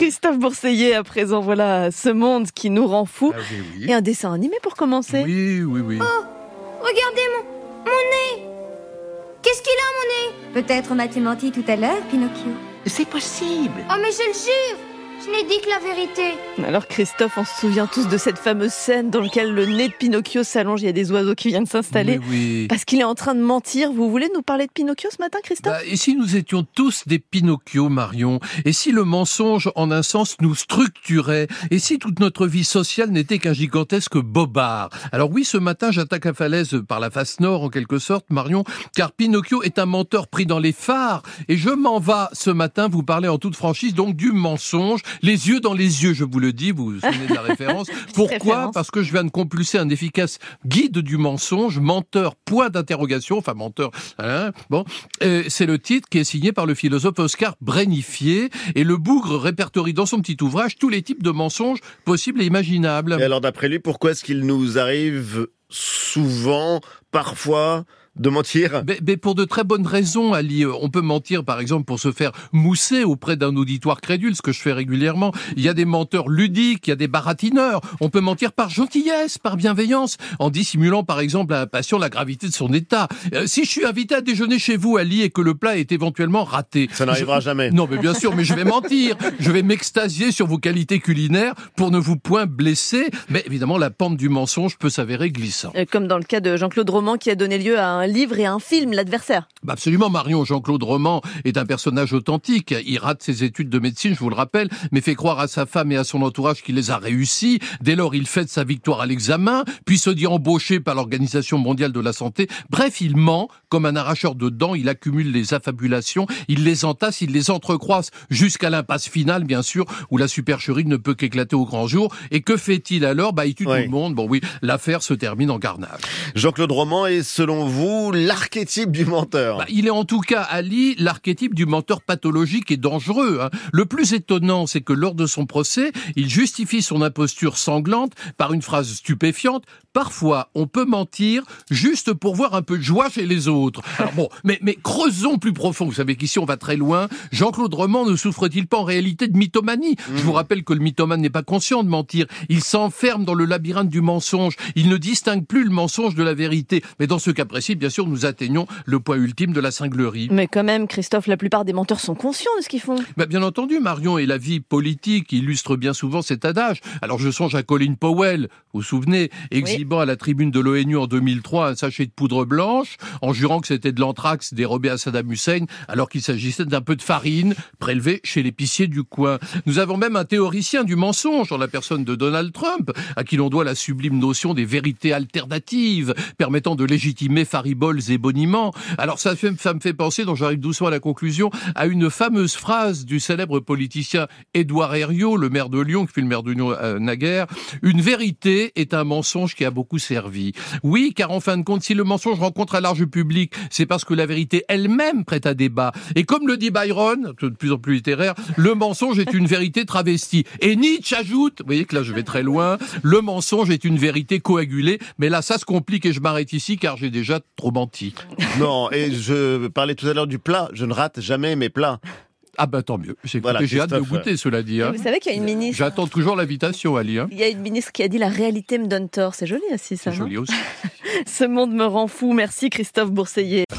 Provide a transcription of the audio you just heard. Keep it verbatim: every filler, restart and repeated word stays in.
Christophe Bourseiller, à présent, voilà ce monde qui nous rend fous. Ah, oui, oui. Et un dessin animé pour commencer. Oui, oui, oui. Oh, regardez mon, mon nez. Qu'est-ce qu'il a, mon nez? Peut-être m'a-t-il menti tout à l'heure, Pinocchio. C'est possible. Oh, mais je le jure, je n'ai dit que la vérité. Alors Christophe, on se souvient tous de cette fameuse scène dans laquelle le nez de Pinocchio s'allonge, il y a des oiseaux qui viennent s'installer. Oui, oui. Parce qu'il est en train de mentir. Vous voulez nous parler de Pinocchio ce matin, Christophe? Bah, et si nous étions tous des Pinocchio, Marion? Et si le mensonge, en un sens, nous structurait? Et si toute notre vie sociale n'était qu'un gigantesque bobard? Alors oui, ce matin, j'attaque la falaise par la face nord, en quelque sorte, Marion, car Pinocchio est un menteur pris dans les phares. Et je m'en vais ce matin vous parler en toute franchise, donc du mensonge, les yeux dans les yeux, je vous le dis, vous vous souvenez de la référence. Pourquoi? référence. Parce que je viens de compulser un efficace guide du mensonge, menteur, point d'interrogation, enfin menteur, hein, bon, euh, c'est le titre qui est signé par le philosophe Oscar Brénifier, et le bougre répertorie dans son petit ouvrage tous les types de mensonges possibles et imaginables. Et alors, d'après lui, pourquoi est-ce qu'il nous arrive souvent, parfois, de mentir? Mais, mais pour de très bonnes raisons, Ali. On peut mentir, par exemple, pour se faire mousser auprès d'un auditoire crédule, ce que je fais régulièrement. Il y a des menteurs ludiques, il y a des baratineurs. On peut mentir par gentillesse, par bienveillance, en dissimulant, par exemple, à un patient la gravité de son état. Euh, si je suis invité à déjeuner chez vous, Ali, et que le plat est éventuellement raté... Ça n'arrivera je... jamais. Non, mais bien sûr, mais je vais mentir. Je vais m'extasier sur vos qualités culinaires pour ne vous point blesser. Mais évidemment, la pente du mensonge peut s'avérer glissante. Euh, Comme dans le cas de Jean-Claude Roman qui a donné lieu à un livre et à un film, L'Adversaire. Bah absolument, Marion. Jean-Claude Roman est un personnage authentique. Il rate ses études de médecine, je vous le rappelle, mais fait croire à sa femme et à son entourage qu'il les a réussis. Dès lors, il fête sa victoire à l'examen, puis se dit embauché par l'Organisation mondiale de la santé. Bref, il ment comme un arracheur de dents. Il accumule les affabulations, il les entasse, il les entrecroise jusqu'à l'impasse finale, bien sûr, où la supercherie ne peut qu'éclater au grand jour. Et que fait-il alors? Bah, il tue Oui. tout le monde. Bon oui, l'affaire se termine en carnage. Jean-Claude Roman est, selon vous, l'archétype du menteur. Bah, il est en tout cas, Ali, l'archétype du menteur pathologique et dangereux. Hein. Le plus étonnant, c'est que lors de son procès, il justifie son imposture sanglante par une phrase stupéfiante. Parfois, on peut mentir juste pour voir un peu de joie chez les autres. Alors bon, mais, mais creusons plus profond. Vous savez qu'ici, on va très loin. Jean-Claude Roman ne souffre-t-il pas en réalité de mythomanie? mmh. Je vous rappelle que le mythomane n'est pas conscient de mentir. Il s'enferme dans le labyrinthe du mensonge. Il ne distingue plus le mensonge de la vérité. Mais dans ce cas précis, bien sûr, nous atteignons le point ultime de la cinglerie. Mais quand même, Christophe, la plupart des menteurs sont conscients de ce qu'ils font. Bah, bien entendu, Marion, et la vie politique illustre bien souvent cet adage. Alors je songe à Colin Powell, vous vous souvenez, exhibant oui. à la tribune de l'ONU en deux mille trois un sachet de poudre blanche, en jurant que c'était de l'anthrax dérobé à Saddam Hussein, alors qu'il s'agissait d'un peu de farine prélevée chez l'épicier du coin. Nous avons même un théoricien du mensonge en la personne de Donald Trump, à qui l'on doit la sublime notion des vérités alternatives, permettant de légitimer fariboles et boniments. Alors ça, fait, ça me fait penser, dont j'arrive doucement à la conclusion, à une fameuse phrase du célèbre politicien Édouard Herriot, le maire de Lyon, qui fut le maire de Lyon euh, naguère. Une vérité est un mensonge qui a beaucoup servi. Oui, car en fin de compte, si le mensonge rencontre un large public, c'est parce que la vérité elle-même prête à débat. Et comme le dit Byron, de plus en plus littéraire, le mensonge est une vérité travestie. Et Nietzsche ajoute, vous voyez que là je vais très loin, le mensonge est une vérité coagulée. Mais là, ça se complique et je m'arrête ici car j'ai déjà trop menti. Non, et je parlais tout à l'heure du plat. Je ne rate jamais mes plats. Ah ben tant mieux. J'ai, voilà, j'ai hâte de goûter, cela dit. Hein. Vous savez qu'il y a une ministre... J'attends toujours l'invitation, Ali. Hein. Il y a une ministre qui a dit « La réalité me donne tort ». C'est joli aussi, ça, C'est non? joli aussi. Ce monde me rend fou. Merci Christophe Bourseiller.